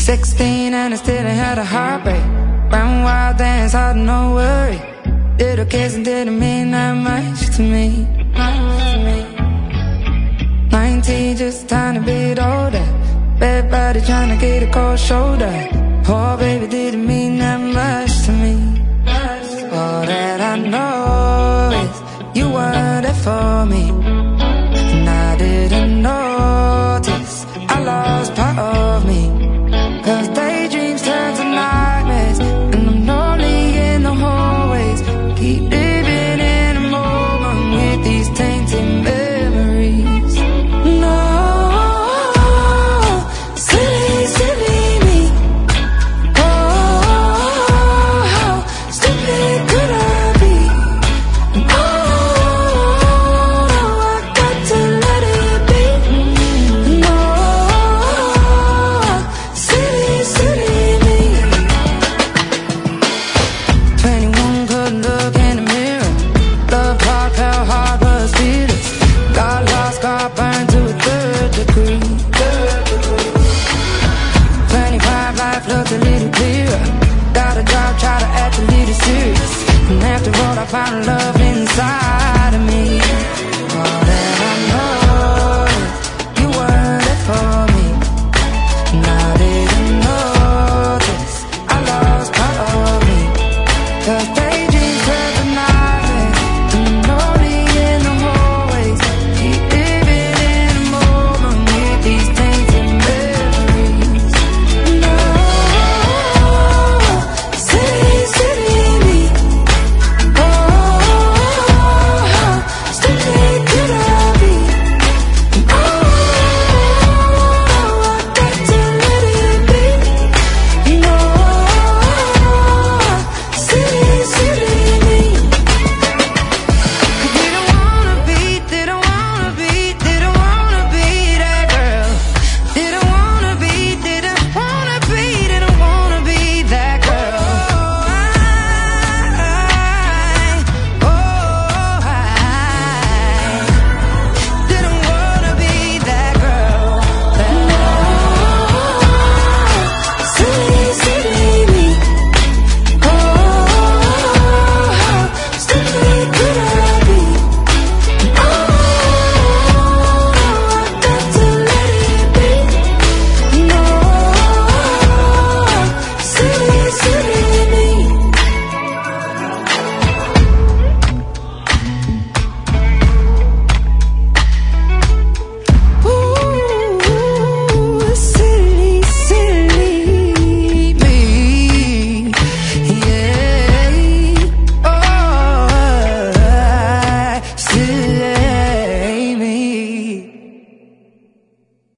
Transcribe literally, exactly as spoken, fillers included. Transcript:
Sixteen and I still ain't had a heartbreak. Ran wild, dance hard, no worry. Little kiss and didn't mean that much to me. Nineteen, just a tiny bit older. Bad body trying to get a cold shoulder. Oh baby, didn't mean that much to me. All that I know is you were there for me.